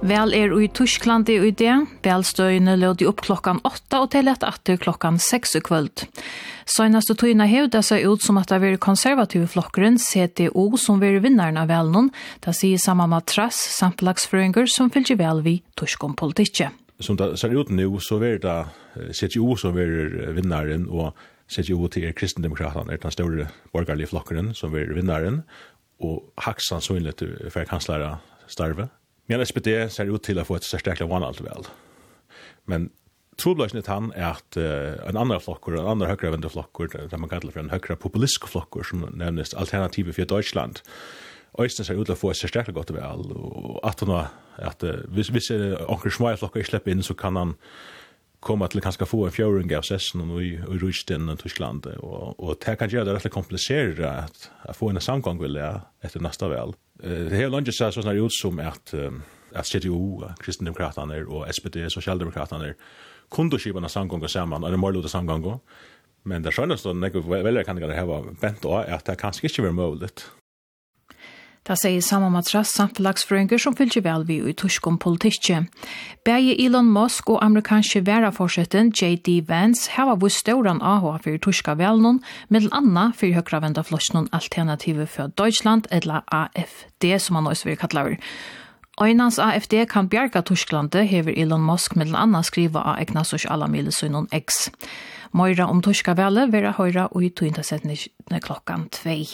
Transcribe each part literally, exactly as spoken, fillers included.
Vel er i Tyskland i det. Velstøyene lød opp klokkan åtta og til et atter klokkan seks i kvöld. Søgnaste tøyene hevde seg ut som at det var konservative flokkeren C D U som var vinneren av velen. Det sier samme matrass, samtilagsføringer som fylger vel vi tysk om politikk. Som det ser ut nå, så er det C D U som er vinneren, og C D U til er kristendemokraterne er den store borgerlige flokkeren som er vinneren, og Haxan sannsynlig for kanslere starve. Men S P D ser ut til å få et sterkere vanalt vel. Men trobladsen er han er at uh, en annen flokker, en annen høyrevende flokker, det man kaller for en høyre populistiske flokker, som nevnes alternativet for Deutschland, Øysten ser ut til å få et sterkere godt vel, og at han at uh, hvis, hvis onker små flokker ikke slipper inn, så kan han komma till kanske få en fjärring av sessen och i Rysten och Tyskland och och det kan göra det rätt komplicerat att, att få en samgång vill jag efter nästa väl. Det här lunch så så ut som att att C D U, kristendemokraterna och S P D, socialdemokraterna kunde skiva en samgång samman eller mål ut samgång. Men det skönast då när väl kan det ha bent då att det kanske inte var möjligt. Det sier samme matrass samtilagsføringer som fylger vel vi i tysk om politikk. Begge Elon Musk og amerikanske væraforsetten J D Vance har vært ståren av for tyska velen, med annet for høyrevendt flosjen alternativet for Deutschland, eller A F D, som han også vil kalle. Øynans A F D kan bjerga Tysklandet, hever Elon Musk med annet skriva av egna sosiale milesynon X. Møyra om tyska velen vil høyre og i tøyntasettene klokkan tvei.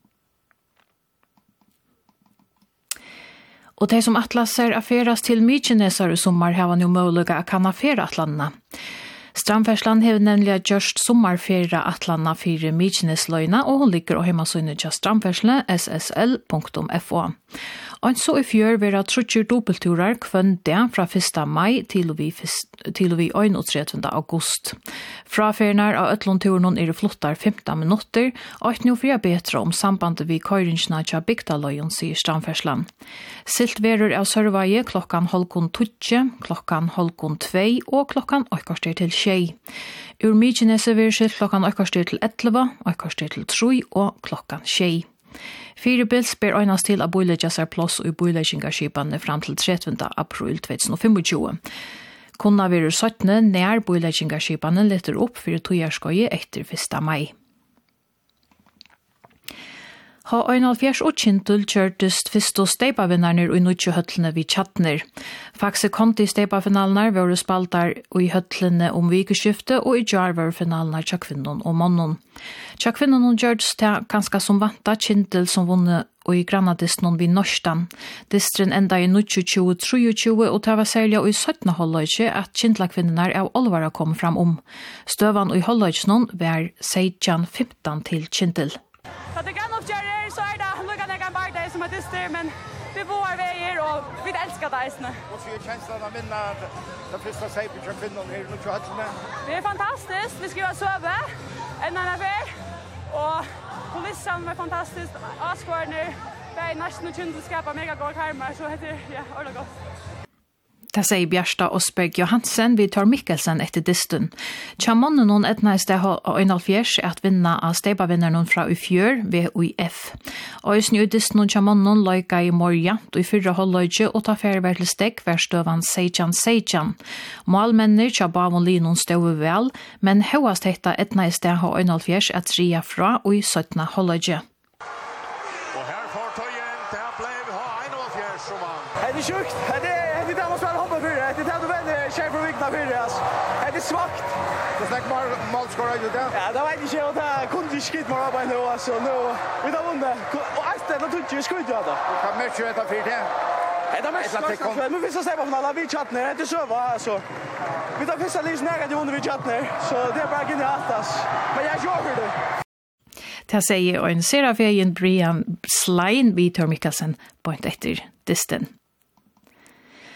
Og de som atlaser affæras til Mykinesar i sommar har nu muliga at kan affæra atlanna. Strandfersland har nemlig gjørst sommarfæra atlanna for Mykinesløyna, og hun ligger og hjemmasøyne til strandfersle s s l punktum f o. Og så i fjør vil det trutcher dobbelturer kvann det fra første mai til og vi, til og vi trettende august. Frafærnar av Øtlundturen er flottar femten minutter, og et nå for bedre om sambandet vi køyringsna til Bygdaløyen, sier Strandfersland. Siltverer av Sørveie klokkan halvkon tutje, klokkan halvkon tvei og klokkan oikkaster til tjei. Ur Mykinese vil skilt klokkan oikkaster til elleve, oikkaster til troi og klokkan tjei. Fire bils ber øynast til å boilegge seg plass og boileggingarskipene fram til trettende april to tusen og tjuefem. Kunna være syttende nær boileggingarskipene letter opp for togjerskøye etter første mai. Ha einhalvfjerds og kintul kjørtest fyrst og steipavinnarner og nødtje høtlene vid Tjatner. Faxe konti steipafinalene var spaltar i høtlene om vikeskifte, og i jar var finalene tja kvinnon og mannen. Tja kvinnon gjørtes til ganske som vanta kintul som vunne og i grannadisten vid Norstan. Distren enda i nødtje tjue tjue, og det var særlig i syttende holdøyke at kintlakvinnerne av olvara kom fram om. Støvan og i holdøyken var seksten femten til kintul. Så det kan oppgjøre, så er det lukket jeg kan bare det som er dyster, men vi bor veier, og vi elsker deisene. Hvordan er kjenslen av minne den første seipen til kvinnen her nå til høttene? Det er fantastisk, vi skal sove en annen vei, og polisen er fantastisk, avskårene, det er nesten og kjøndelskap av megagård karmer, så heter det, ja, ordentlig godt. Det sier Bjørsta Osberg Johansen vid Tor Mikkelsen etter disten. Tja mannen noen etnæst det har øynalfjers at vinna av steipavinneren fra i fjør ved U I F. Og i snu disten og tja mannen løyga i morja, og i fyrre holdløyge og ta ferver til stek hver støvan seitjan seitjan. Målmenner tja bavon linon støve vel, men høyast hetta etnæst det har øynalfjers at ria fra og i syttende holdløyge. Og her får tøyen, det ble ha øynalfjers som han. Er det sjukt? Er det det där måste vara hoppa för det. Det tar du vänner chef för vikna för det alltså. Är det svagt? Det snack mal målskåra ju där. Ja, det var inte så att kunde skit mer på nu alltså nu. Vi har vunnit. Och allt det då tycker jag skulle göra det. Kan matcha detta för det. Ja, det måste men vi ska se på när vi chatten är inte så va alltså. Vi tar första lys nära det under vi chatten så det är bara genialt alltså. Men jag gör det. Det sier en Serafeien Brian Slein vid Tor Mikkelsen point etter disten.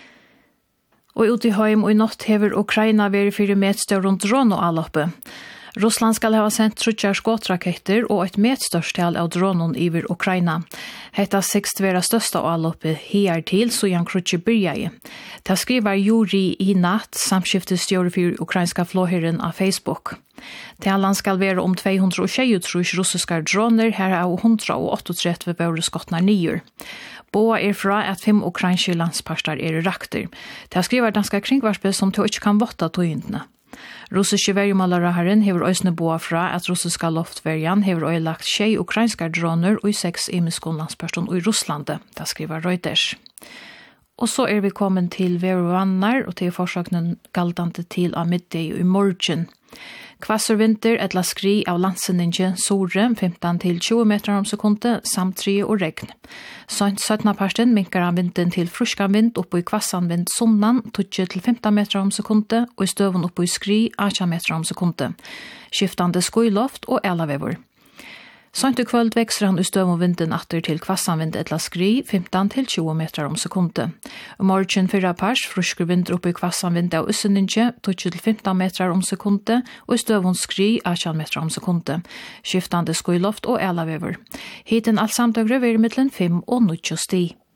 Og ute i heim og i natt hever Ukraina vært fyrir medstør rundt Rono-alloppet. Russland skal ha sendt trutjar skåtraketter og et metstørstal av dronen iver Ukraina. Hetta sekst vera størsta avloppet her til, så Jan Krutje byrja i. Det skriver Juri i natt, samskiftestjåre for ukrainska flåherren av Facebook. Talan skal være om två hundra tjugotrettio russiska droner, her av one hundred trettioåtta våre skottnar nyer. Boa er fra at fem ukrainske landsparstar er rakter. Det skriver danska kringvarspe som to ikke kan votta tøyndene. Russiske vergemålaraharen hever òsne boa fra at russiska loftverjan hever øylagt tjei ukrainska droner og seks imiskon landsparston i Russlande. Det skriver Reuters. Og så er vi kommet til Veruvannar, og til forsaknen galdande til av middag i morgen. Kvasser vinter, etla skri av landsenninge Sore, femton til tjue meter om sekundet, samt tre og regn. Sånt syttende parten minkar han vinden til fruskan vind oppe i kvassan vind sunnan, tjue til femton meter om sekundet, og i støven oppe i skri, eighteen meter om sekundet. Skiftande skoiloft og elavevor. Sånt i kvöld växer han i støv og vinden atter til kvassanvind etla skri, femton til tjue meter om sekundet. Og morgen fyrra pers, frusker vind oppe i kvassanvind av usseninge, tjue til femton meter om sekundet, og i støv og skri, eighteen meter om sekundet. Skiftande skoiloft og elavevor. Hiten alt samtøgre vil i middelen fem og nitjo sti.